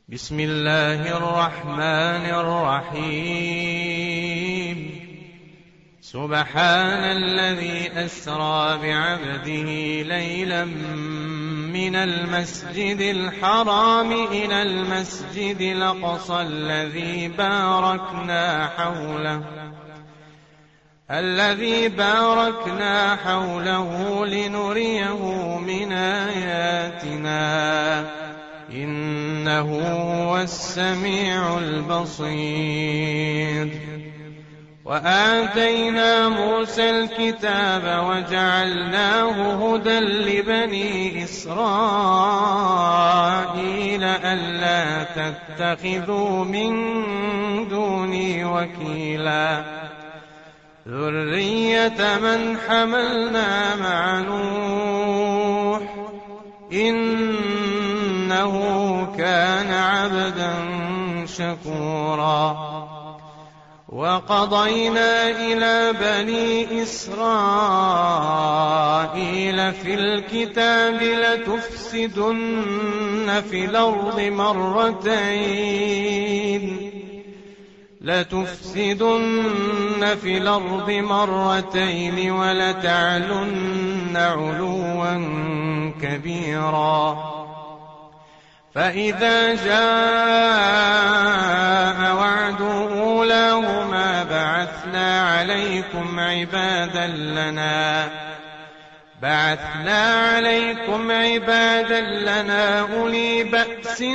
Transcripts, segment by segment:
بسم الله الرحمن الرحيم. سبحان الذي أسرى بعبده ليلا من المسجد الحرام إلى المسجد الأقصى الذي باركنا حوله لنريه من آياتنا إنه هو السميع البصير. وآتينا موسى الكتاب وجعلناه هدى لبني إسرائيل ألا تتخذوا من دوني وكيلا ذرية من حملنا مع نوح إنه كان عبدا شكورا. وقضينا إلى بني إسرائيل في الكتاب لتفسدن في الأرض مرتين ولتعلن علوا كبيرا. فإذا جاء وعد أولاهما بعثنا عليكم عبادا لنا أولي بأس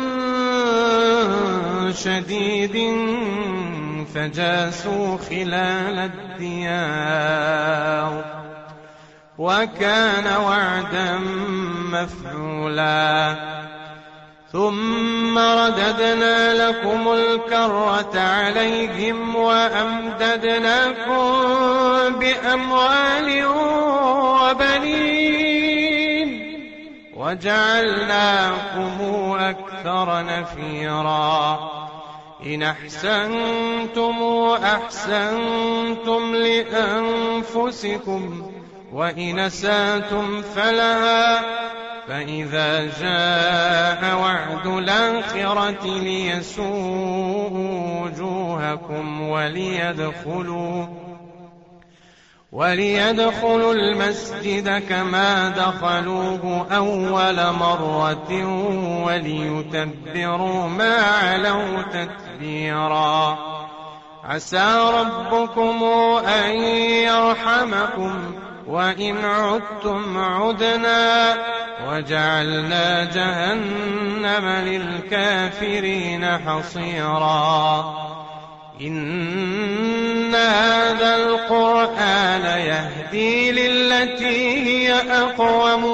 شديد فجاسوا خلال الديار وكان وعدا مفعولا. ثم رددنا لكم الكرة عليهم وأمددناكم بأموال وبنين وجعلناكم أكثر نفيرا. إن أحسنتم أحسنتم لأنفسكم وإن أسأتم فلها. فإذا جاء وعد الآخرة ليسوءوا وجوهكم وليدخلوا المسجد كما دخلوه أول مرة وليتبروا ما علوا تتبيرا. عسى ربكم أن يرحمكم وإن عدتم عدنا وجعلنا جهنم للكافرين حصيرا. إن هذا القرآن يهدي للتي هي أقوم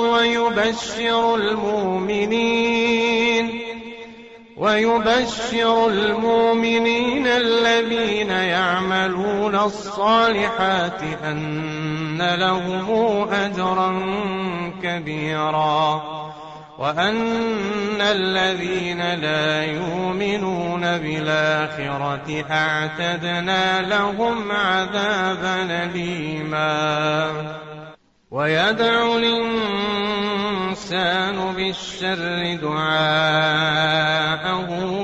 ويبشر المؤمنين الذين يعملون الصالحات أن لهم أجرا كبيرا وأن الذين لا يؤمنون بالآخرة أعتدنا لهم عذابا أليما. ويدعو الإنسان بالشر دعاءه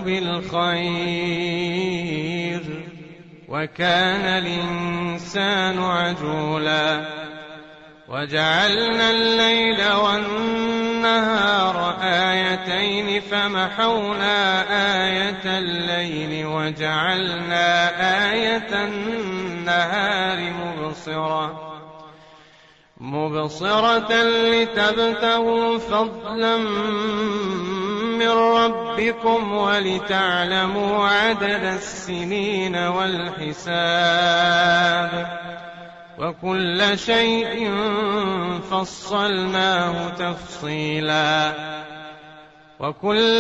بالخير وكان الإنسان عجولا. وجعلنا الليل والنهار آيتين فمحونا آية الليل وجعلنا آية النهار مبصرة لتبتغوا فضلا من ربكم ولتعلموا عدد السنين والحساب وكل شيء فصلناه تفصيلا. وكل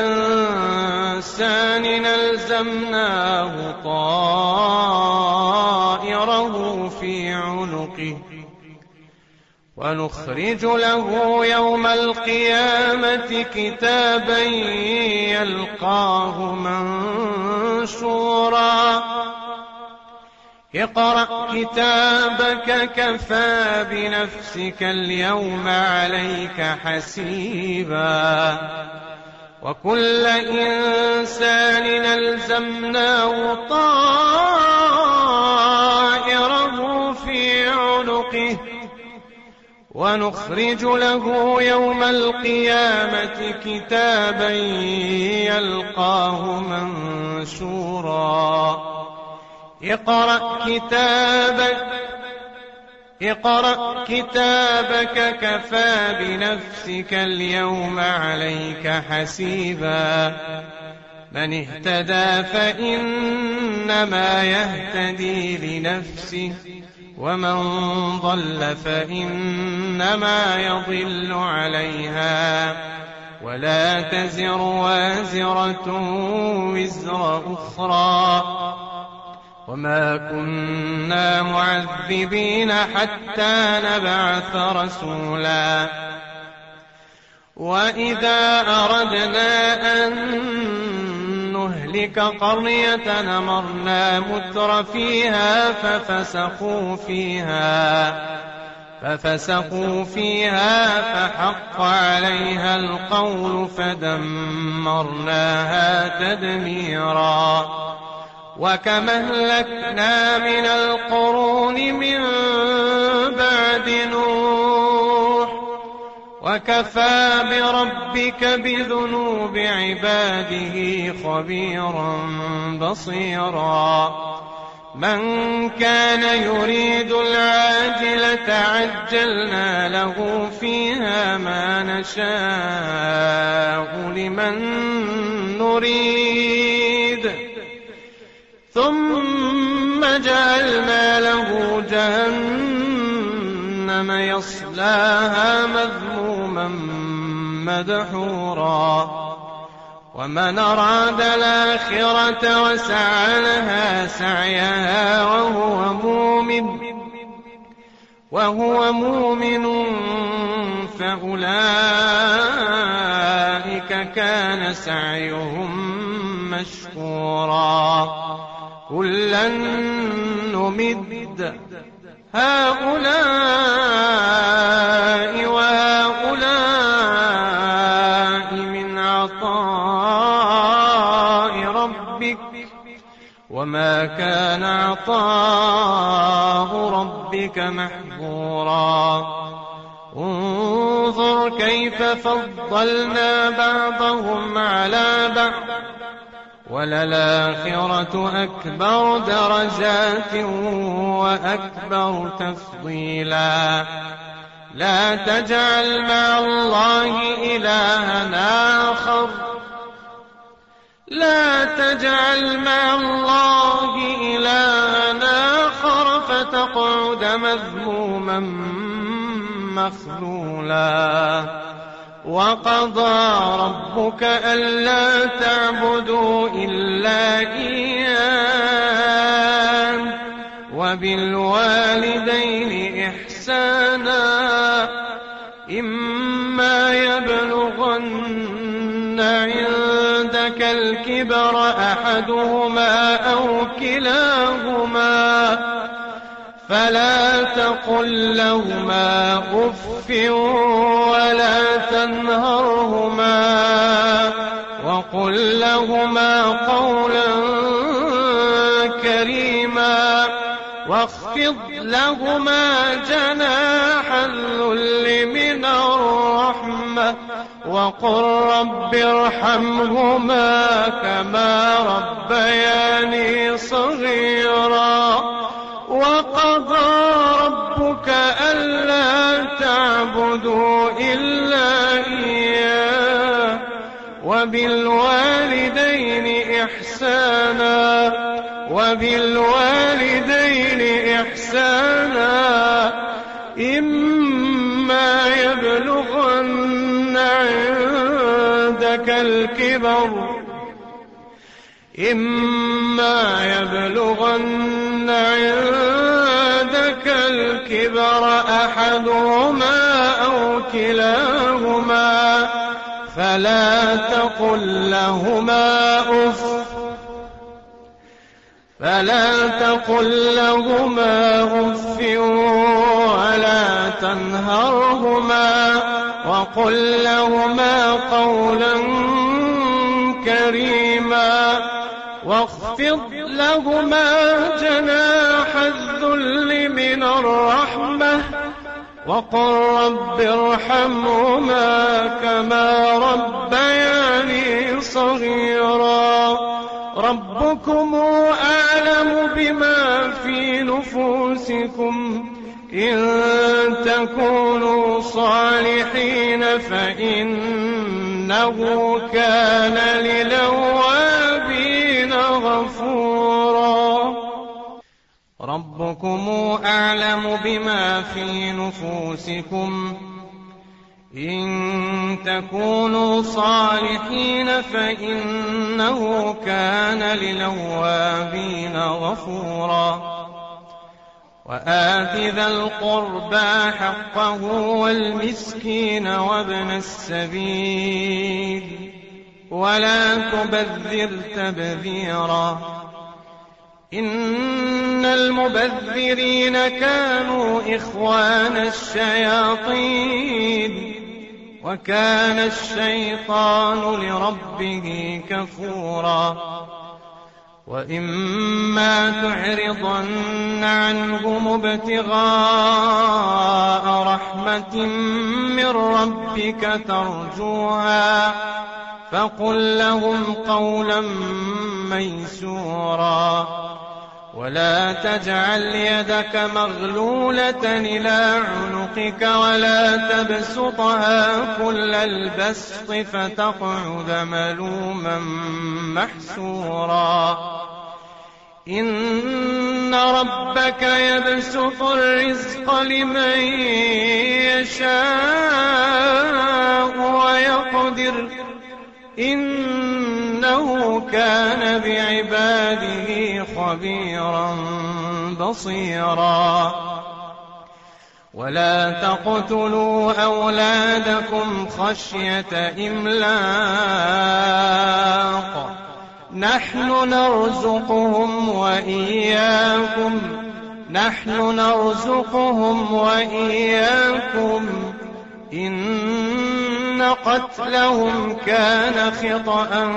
إنسان ألزمناه طائره في عنقه ونخرج له يوم القيامة كتابا يلقاه منشورا. اقرأ كتابك كفى بنفسك اليوم عليك حسيبا. وكل إنسان ألزمناه طائره في عنقه ونخرج له يوم القيامة كتابا يلقاه منشورا اقرأ كتابك كفى بنفسك اليوم عليك حسيبا من اهتدى فإنما يهتدي لنفسه ومن ضل فإنما يضل عليها ولا تزر وازرة وزر أخرى وما كنا معذبين حتى نبعث رسولا وإذا أردنا أن نهلك قرية أمرنا متر فيها ففسقوا فيها فحق عليها القول فدمرناها تدميرا وكم أهلكنا من القرون من بعد نوح وكفى بربك بذنوب عباده خبيرا بصيرا من كان يريد العاجلة عجلنا له فيها ما نشاء لمن نريد ثم جعلنا له جهنم يصلاها مذموما مدحورا ومن أراد الآخرة وسعى لها سعيها وهو مؤمن فأولئك كان سعيهم مشكورا كلا نمد هؤلاء وهؤلاء من عطاء ربك وما كان عطاء ربك محظورا انظر كيف فضلنا بعضهم على بعض وللآخرة أكبر درجات وأكبر تفضيلا لا تجعل مع الله إلهًا آخر فتقعد مذموما مخذولا وقضى ربك ألا تعبدوا إلا إياه وبالوالدين إحسانا إما يبلغن عندك الكبر أحدهما أو كلاهما فلا تقل لهما أف ولا تنهرهما وقل لهما قولا كريما واخفض لهما جناح الذل من الرحمة وقل رب ارحمهما كما ربياني صغيرا وقضى ربك ألا تعبدوا إلا إياه وبالوالدين إحسانا إما يبلغن عندك الكبر أحدهما أو كلاهما فلا تقل لهما أف ولا تنهرهما وقل لهما قولا كريما واخفض لهما جناح الذل من الرحمة وقل رب ارحمهما كما ربياني صغيرا ربكم أعلم بما في نفوسكم إن تكونوا صالحين فإنه كان للأوابين غفورا ربكم أعلم بما في نفوسكم إن تكونوا صالحين فإنه كان للأوابين غفورا وآت ذا القربى حقه والمسكين وابن السبيل ولا تبذر تبذيرا إن المبذرين كانوا إخوان الشياطين وكان الشيطان لربه كفورا وإما تعرضن عنهم ابتغاء رحمة من ربك ترجوها فقل لهم قولا ميسورا ولا تجعل يدك مغلولة إلى عنقك ولا تبسطها كل البسط فتقعد ملوما محسورا إن ربك يبسط الرزق لمن يشاء ويقدر إنه كان بعباده خبيرا بصيرا ولا تقتلوا أولادكم خشية إملاق نحن نرزقهم وإياكم إن قتلهم كان خطأ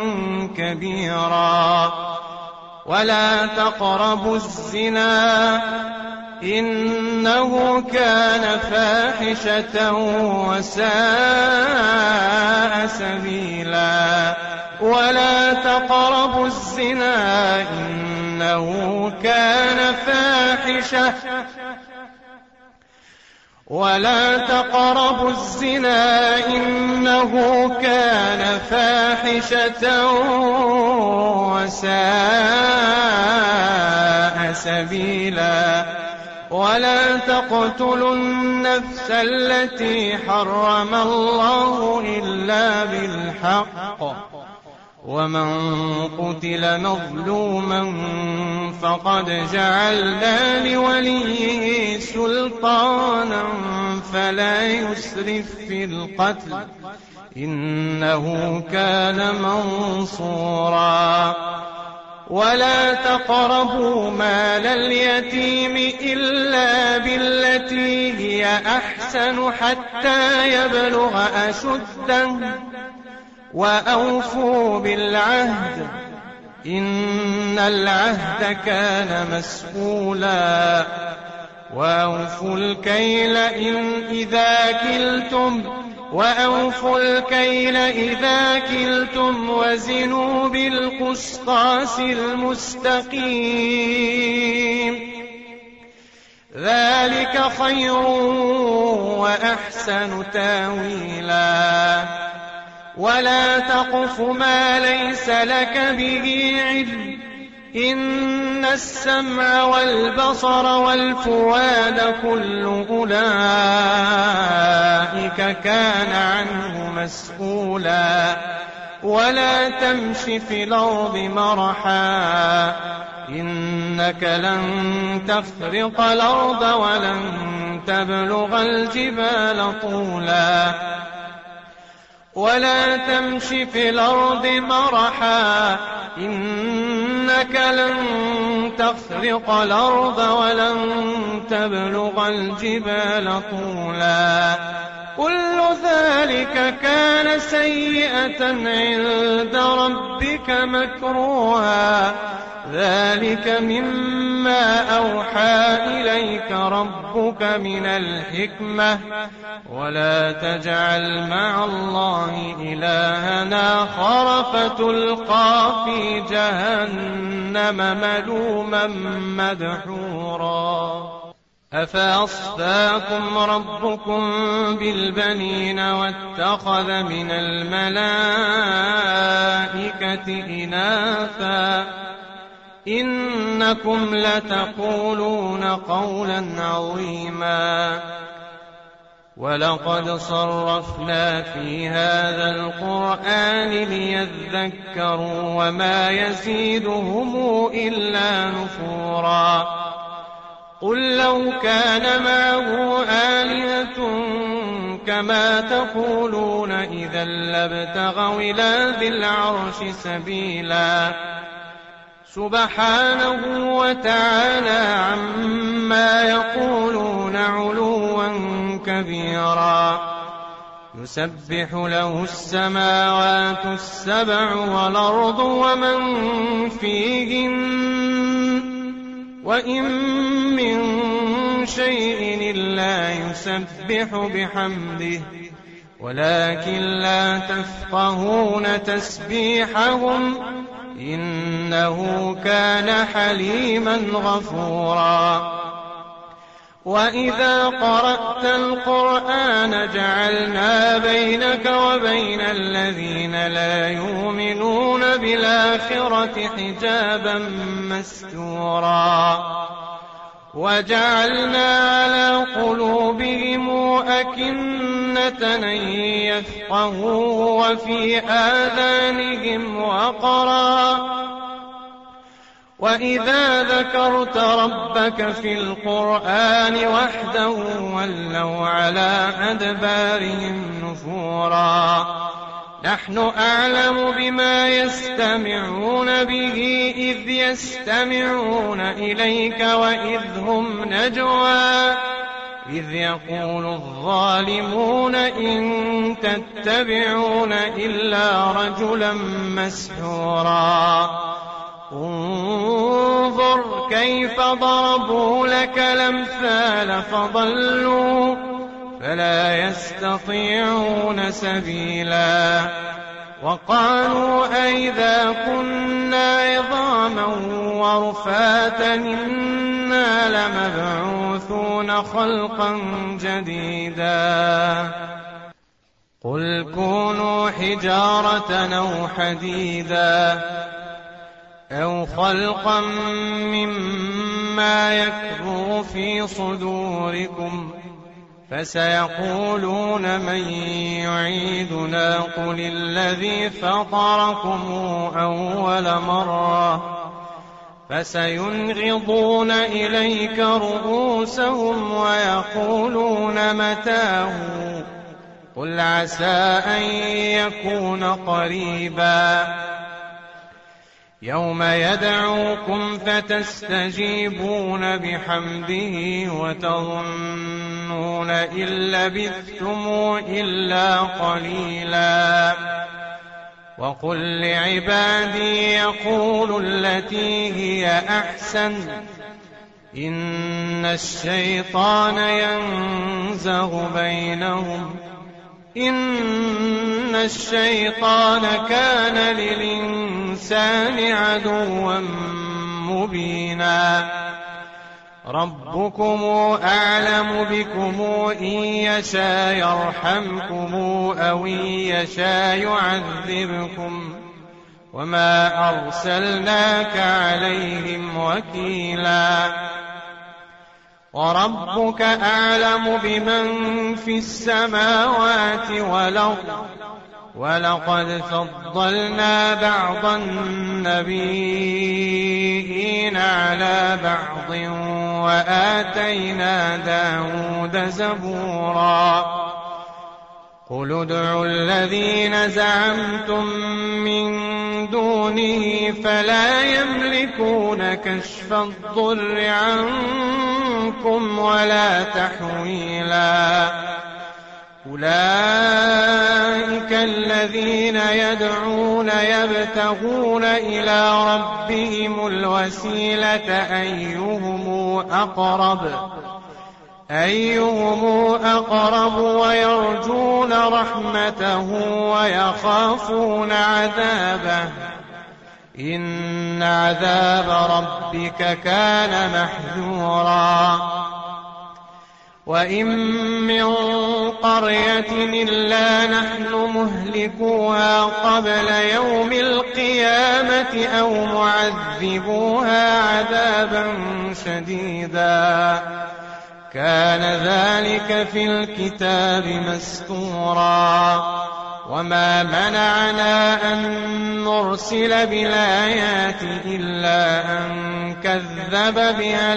كبيرا ولا تقربوا الزنا إنه كان فاحشة وساء سبيلا ولا تقربوا الزنا إنه كان فاحشة ولا تقربوا الزنا إنه كان فاحشة وساء سبيلا ولا تقتلوا النفس التي حرم الله إلا بالحق ومن قتل مظلوما فقد جعلنا لوليه سلطانا فلا يسرف في القتل إنه كان منصورا ولا تقربوا مال اليتيم إلا بالتي هي أحسن حتى يبلغ أشده وأوفوا بالعهد إن العهد كان مسؤولا وأوفوا الكيل إذا كلتم وزنوا بالقسطاس المستقيم ذلك خير وأحسن تاويلا ولا تقف ما ليس لك به علم إن السمع والبصر والفؤاد كل أولئك كان عنه مسؤولا ولا تمش في الأرض مرحا إنك لن تخرق الأرض ولن تبلغ الجبال طولا ولا تمش في الأرض مرحا إنك لن تخرق الأرض ولن تبلغ الجبال طولا كل ذلك كان سيئة عند ربك مكروها ذلك مما أوحى إليك ربك من الحكمة ولا تجعل مع الله إلهنا آخر فتلقى في جهنم ملوما مدحورا أفأصفاكم ربكم بالبنين واتخذ من الملائكة إناثا إنكم لتقولون قولا عظيما ولقد صرفنا في هذا القرآن ليذكروا وما يزيدهم إلا نفورا قل لو كان معه آلهة كما تقولون إذا لابتغوا إلى ذي العرش سبيلا سبحانه وتعالى عما يقولون علوا كبيرا يسبح له السماوات السبع والأرض ومن فيهن وإن من شيء إلا يسبح بحمده ولكن لا تفقهون تسبيحهم إنه كان حليما غفورا وإذا قرأت القرآن جعلنا بينك وبين الذين لا يؤمنون بالآخرة حجابا مستورا وجعلنا على قلوبهم أكنة أن يفقهوا وفي آذانهم وقرا وإذا ذكرت ربك في القرآن وحده ولوا على أدبارهم نفورا نحن أعلم بما يستمعون به إذ يستمعون إليك وإذ هم نجوى إذ يقول الظالمون إن تتبعون إلا رجلا مسحورا انظر كيف ضربوا لك الأمثال فضلوا فلا يستطيعون سبيلا وقالوا أئذا كنا عظاما ورفاتا إنا لمبعوثون خلقا جديدا قل كونوا حجارة أو حديدا أو خلقا مما يكبر في صدوركم فسيقولون من يعيدنا قل الذي فطركم أول مرة فسينغضون إليك رؤوسهم ويقولون متاه قل عسى أن يكون قريبا يوم يدعوكم فتستجيبون بحمده وتظنون إن لبثتم إلا قليلا وقل لعبادي يقولوا التي هي أحسن إن الشيطان ينزغ بينهم إن الشيطان كان للإنسان عدوا مبينا ربكم أعلم بكم إن يشاء يرحمكم أو إن يشاء يعذبكم وما أرسلناك عليهم وكيلا وربك أعلم بمن في السماوات والأرض ولقد فضلنا بعض النبيين على بعض وآتينا داود زبورا قل ادعوا الذين زعمتم من دونه فلا يملكون كشف الضر عنكم ولا تحويلا أولئك الذين يدعون يبتغون إلى ربهم الوسيلة أيهم أقرب ويرجون رحمته ويخافون عذابه إن عذاب ربك كان محذورا وإن من قرية إلا نحن مهلكوها قبل يوم القيامة أو معذبوها عذابا شديدا كان ذلك في الكتاب مسطورا وما منعنا أن نرسل بالآيات إلا أن كذب بها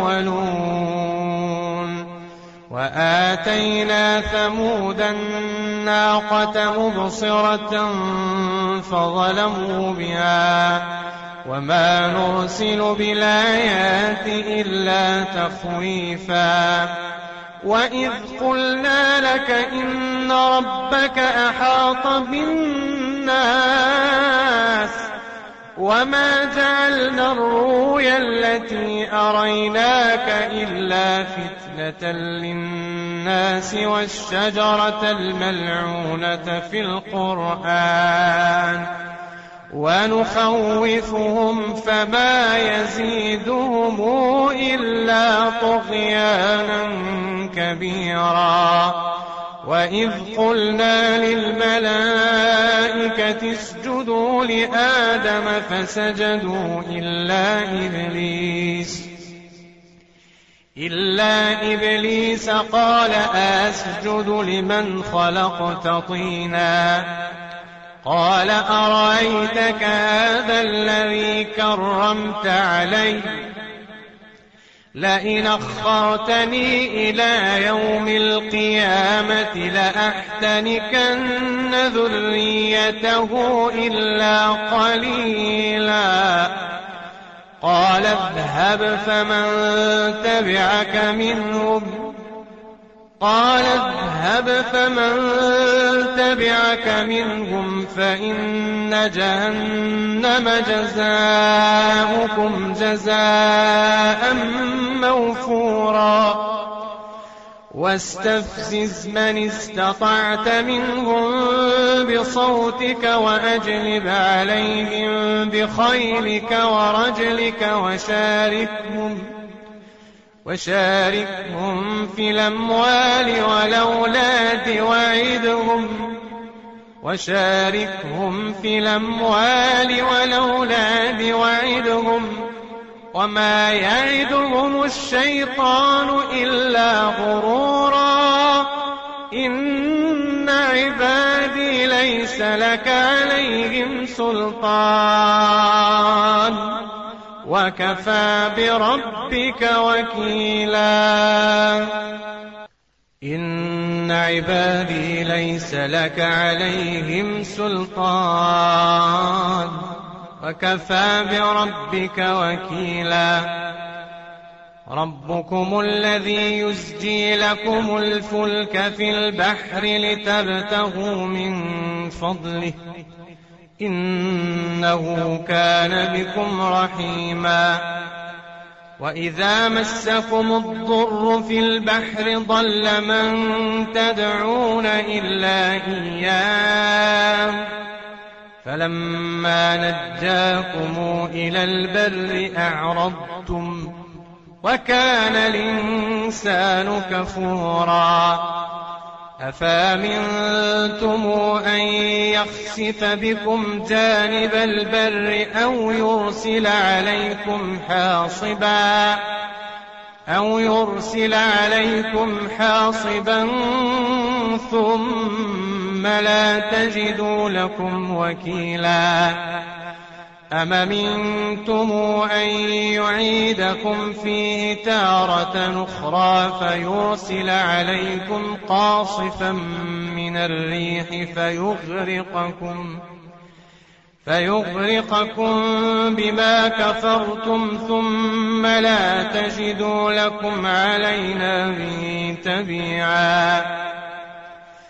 الأولون وآتينا ثمود الناقة مبصرة فظلموا بها وما نرسل بالآيات إلا تخويفا وإذ قلنا لك إن ربك أحاط بالناس وما جعلنا الرؤيا التي أريناك إلا فتنة للناس والشجرة الملعونة في القرآن ونخوفهم فما يزيدهم إلا طغيانا كبيرا وإذ قلنا للملائكة اسجدوا لآدم فسجدوا إلا إبليس قال أسجد لمن خلقت طينا قال أرأيتك هذا الذي كرمت علي لئن أخرتني إلى يوم القيامة لأحتنكن ذريته إلا قليلا قال اذهب فمن تبعك منهم فإن جهنم جزاؤكم جزاء موفورا واستفزز من استطعت منهم بصوتك وأجلب عليهم بخيلك ورجلك وشاركهم في الأموال والأولاد وعدهم وما يعدهم الشيطان إلا غرورا إن عبادي ليس لك عليهم سلطان وكفى بربك وكيلا إن عبادي ليس لك عليهم سلطان وكفى بربك وكيلا ربكم الذي يزجي لكم الفلك في البحر لتبتغوا من فضله إنه كان بكم رحيما وإذا مسكم الضر في البحر ضل من تدعون إلا إياه فلما نجاكم إلى البر أعرضتم وكان الإنسان كفورا أفأمنتم أن يخسف بكم جانب البر أو يرسل عليكم حاصبا ثم لا تجدوا لكم وكيلا أم أمنتم أن يعيدكم فيه تارة أخرى فيرسل عليكم قاصفا من الريح فيغرقكم بما كفرتم ثم لا تجدوا لكم علينا به تبيعا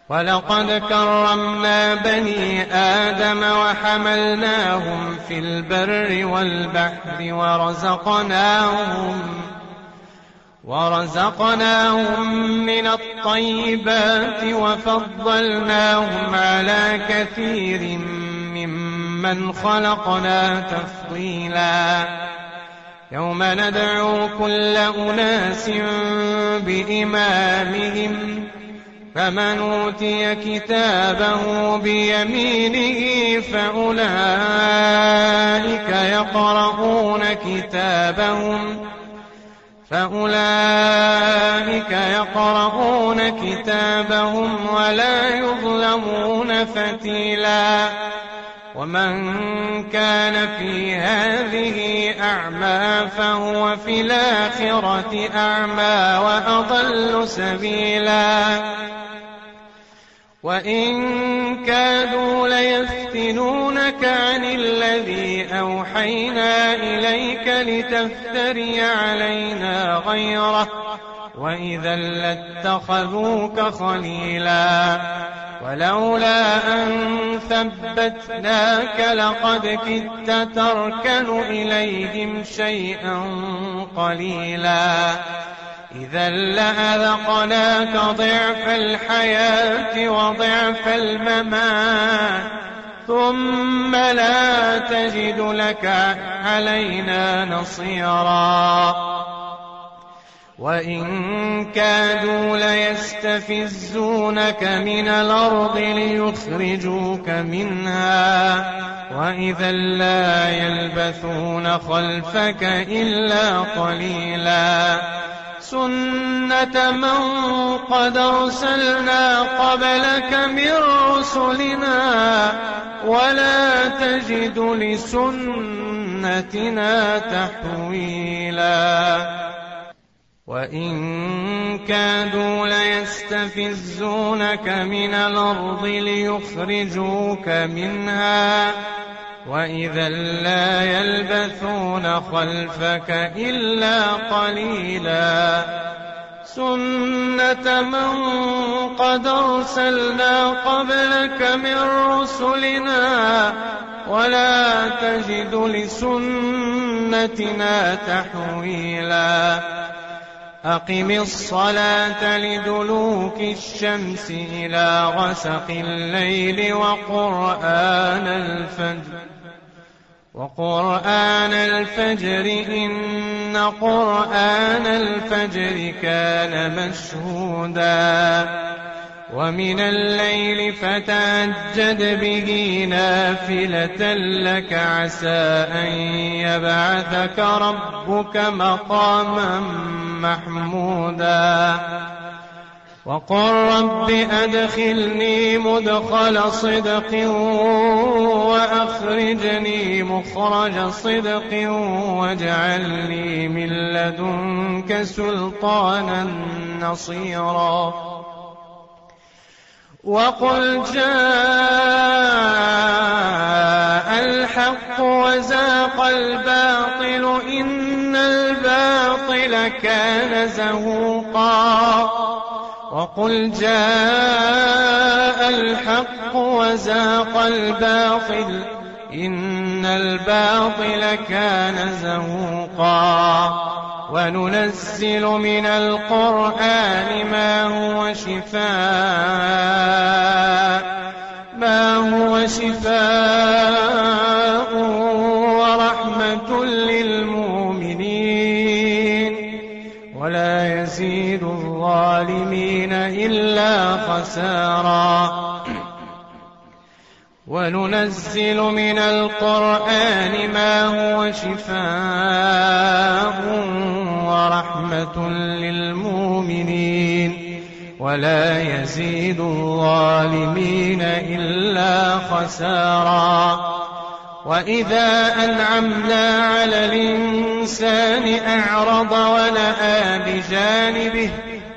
ولقد كرمنا بني آدم وحملناهم في البر والبحر ورزقناهم من الطيبات وفضلناهم على كثير ممن خلقنا تفضيلا يوم ندعو كل أناس بإمامهم فمن أوتي كتابه بيمينه فأولئك يقرؤون كتابهم ولا يظلمون فتيلا ومن كان في هذه أعمى فهو في الآخرة أعمى وأضل سبيلا وإن كادوا ليفتنونك عن الذي أوحينا إليك لتفتري علينا غيره وإذا لاتخذوك خليلا ولولا أن ثبتناك لقد كدت تركن إليهم شيئا قليلا إذا لأذقناك ضعف الحياة وضعف الممات ثم لا تجد لك علينا نصيرا وإن كادوا ليستفزونك من الأرض ليخرجوك منها وإذا لا يلبثون خلفك إلا قليلا سنة من قد أرسلنا قبلك من رسلنا ولا تجد لسنتنا تحويلا وإن كادوا ليستفزونك من الأرض ليخرجوك منها وإذا لا يلبثون خلفك إلا قليلا سنة من قد أرسلنا قبلك من رسلنا ولا تجد لسنتنا تحويلا أقم الصلاة لدلوك الشمس إلى غسق الليل وقرآن الفجر إن قرآن الفجر كان مشهودا ومن الليل فتهجد به نافلة لك عسى أن يبعثك ربك مقاما محمودا وقل رب أدخلني مدخل صدق وأخرجني مخرج صدق واجعل لي من لدنك سلطانا نصيرا وقل جاء الحق وزاق الباطل إن الباطل كان زهوقا وقل جاء الحق وزاق الباطل إن الباطل كان زهوقا وننزل من القرآن ما هو شفاء ورحمة للمؤمنين ولا يزيد الظالمين إلا خسارا وننزل من القرآن ما هو شفاء ورحمة للمؤمنين ولا يزيد الظالمين إلا خسارا وإذا أنعمنا على الإنسان أعرض ونأى بجانبه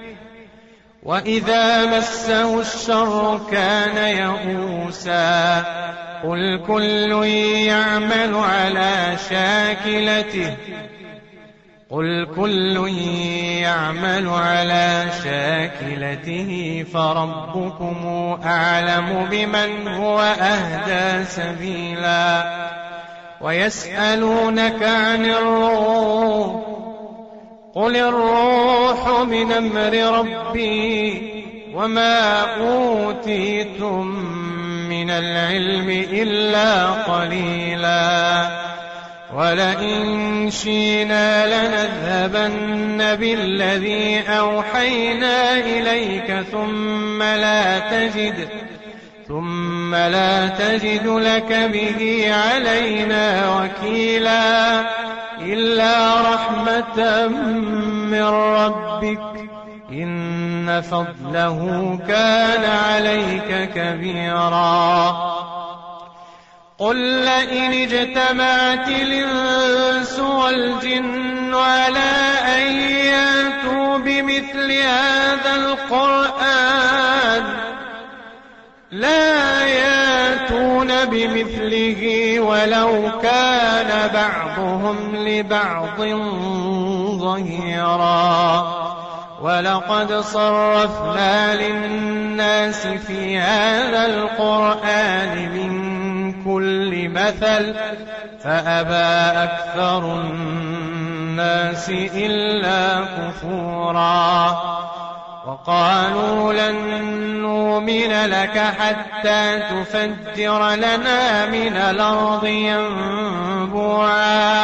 وإذا مسه الشر كان يئوسا قل كل يعمل على شاكلته قل كل يعمل على شاكلته فربكم أعلم بمن هو أهدى سبيلا ويسألونك عن الروح قل الروح من أمر ربي وما أوتيتم من العلم إلا قليلا ولئن شئنا لنذهبن بالذي أوحينا إليك ثم لا تجد لك به علينا وكيلا إلا رحمة من ربك إن فضله كان عليك كبيرا قل لئن اجتمعت الإنس والجن على أن يأتوا بمثل هذا القرآن لا يأتون بمثله ولو كان بعضهم لبعض ظهيرا ولقد صرفنا للناس في هذا القرآن من كل مثل فأبى أكثر الناس إلا كفورا وقالوا لن نؤمن لك حتى تفجر لنا من الأرض ينبوعا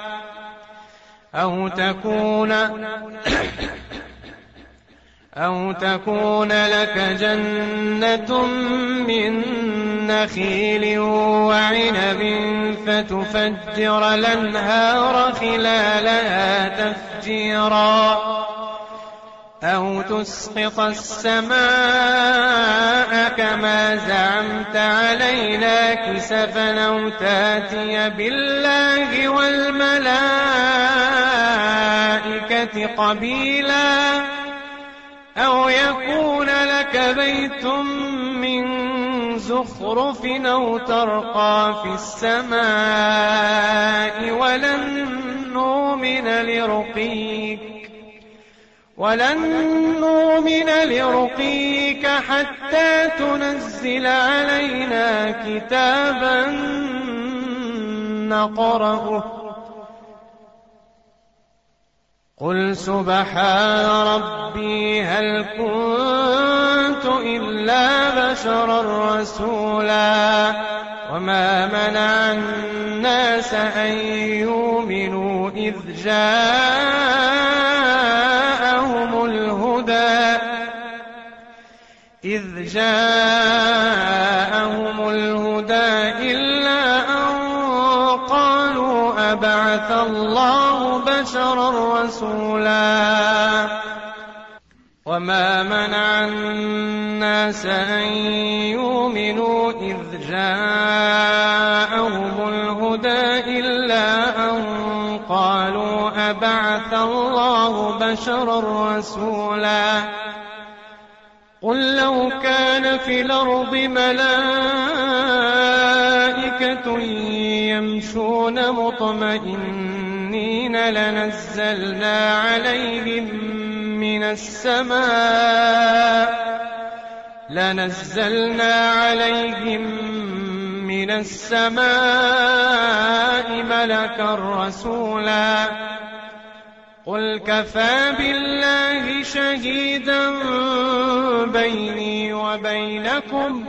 أو تكون لك جنة من نخيل وعنب فتفجر الأنهار خلالها تفجيرا أو تسقط السماء كما زعمت علينا كسفا أو تاتي بالله والملائكة قبيلا أو يكون لك بيت من زخرف أو ترقى في السماء ولن نؤمن لرقيك حتى تنزل علينا كتابا نقرأه قل سبحان ربي هل كنت إلا بشرا رسولا وما منع الناس أن يؤمنوا إذ جاءهم الهدى إلا أن قالوا أبعث الله بشرا رسولا وما منع الناس أن يؤمنوا إذ جاءهم الهدى إلا أن قالوا أبعث الله بشرا رسولا قل لو كان في الأرض ملائكة يمشون مطمئنين لنزلنا عليهم من السماء ملكا رسولا قل كفى بالله شهيدا بيني وبينكم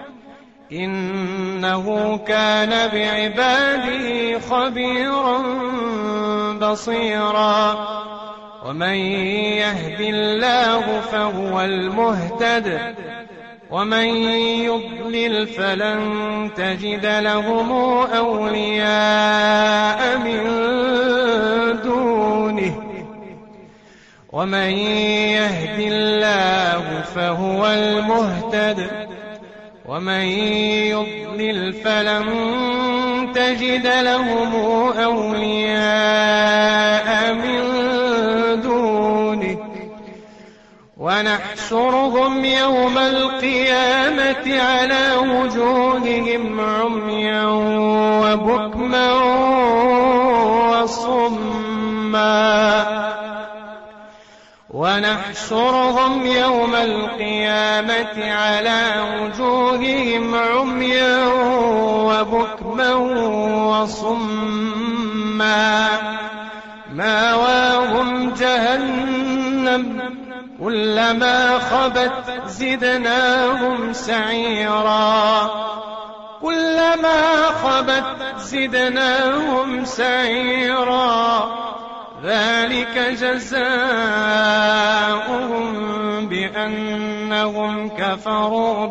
إنه كان بعباده خبيرا بصيرا ومن يهد الله فهو المهتد ومن يضلل فلن تجد لهم أولياء من دونه ومن يهد الله فهو المهتد ومن يضلل فلن تجد لهم أولياء من دونه ونحشرهم يوم القيامة على وجوههم عميا وبكما وصما ونحشرهم يوم القيامة على وجوههم عميا وبكما وصما مأواهم جهنم كلما خبت زدناهم سعيرا ذلك جزاؤهم بأنهم كفروا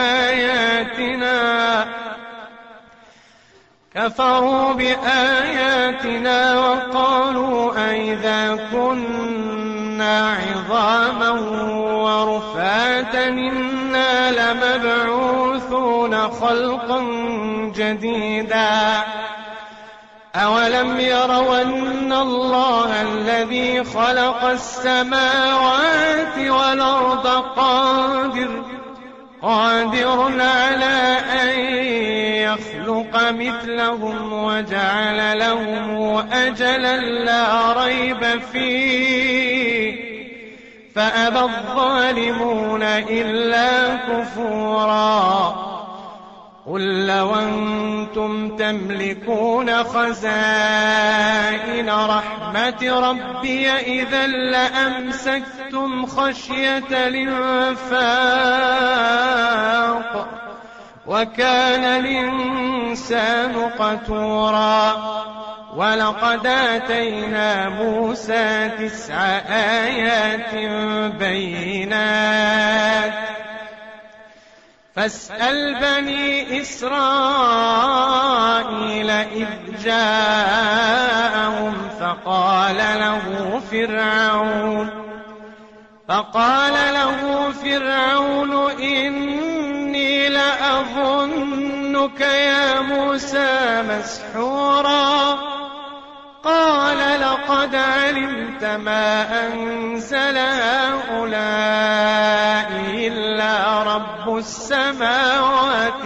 بآياتنا وقالوا أئذا كنا عظاما ورفاتا إنا لمبعوثون خلقا جديدا أولم يروا أن الله الذي خلق السماوات والأرض قادر على أن يخلق مثلهم وجعل لهم أجلا لا ريب فيه فأبى الظالمون إلا كفورا قل لو أنتم تملكون خزائن رحمة ربي إذا لأمسكتم خشية الإنفاق وكان الإنسان قتورا ولقد آتينا موسى 9 آيات بينات فاسأل بني إسرائيل إذ جاءهم فقال له فرعون إني لأظنك يا موسى مسحورا قال لقد علمت ما أنزل هؤلاء إلا رب السماوات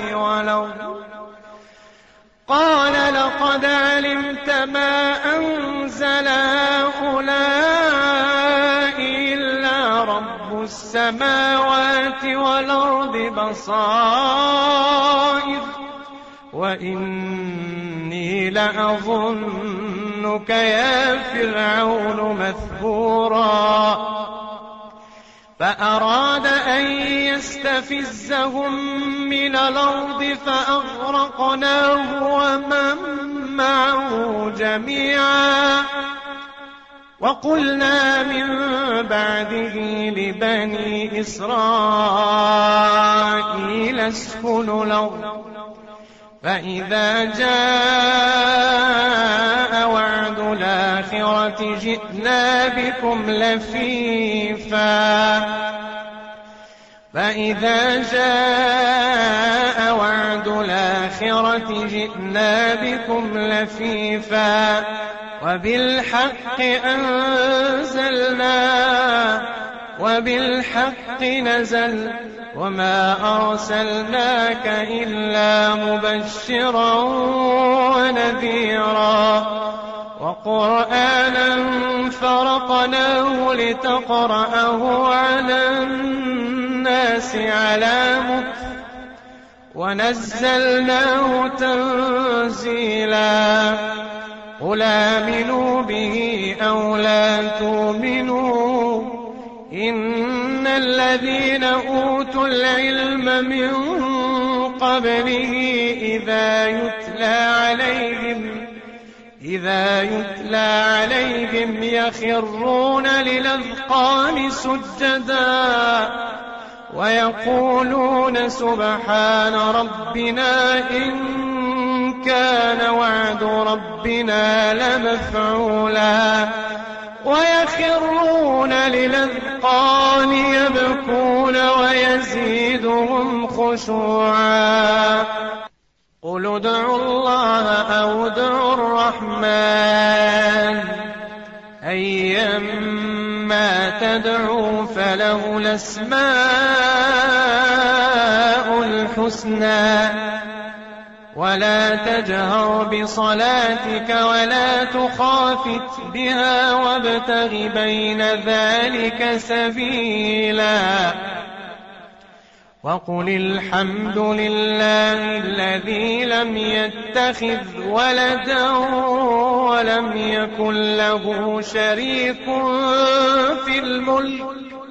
والأرض بصائر وإني لأظنك يا فرعون مثبورا فأراد أن يستفزهم من الأرض فأغرقناه ومن معه جميعا وقلنا من بعده لبني إسرائيل اسكنوا الأرض فإذا جاء وعد الآخرة جئنا بكم لفيفا وبالحق أنزلناه وبالحق نزل وما أرسلناك إلا مبشرا ونذيرا وقرآنا فرقناه لتقرأه على الناس على مكث ونزلناه تنزيلا قل آمنوا به أو لا تؤمنوا إن الذين أوتوا العلم من قبله إذا يتلى عليهم يخرون للأذقان سجدا ويقولون سبحان ربنا إن كان وعد ربنا لمفعولا ويخرون للأذقان يبكون ويزيدهم خشوعا قل ادعوا الله أو ادعوا الرحمن أيما تدعوا فله الأسماء الحسنى ولا تجهر بصلاتك ولا تخافت بها وابتغ بين ذلك سبيلا وقل الحمد لله الذي لم يتخذ ولدا ولم يكن له شريك في الملك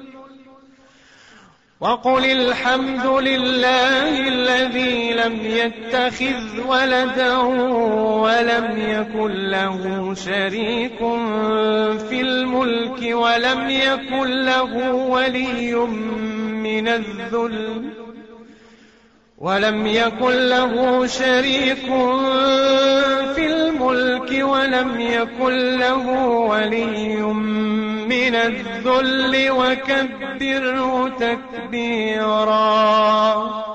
وقل الحمد لله الذي لم يتخذ ولدا ولم يكن له شريك في الملك ولم يكن له ولي من الذل ولم يكن له شريك في الملك ولم يكن له ولي من الذل وكبره تكبيرا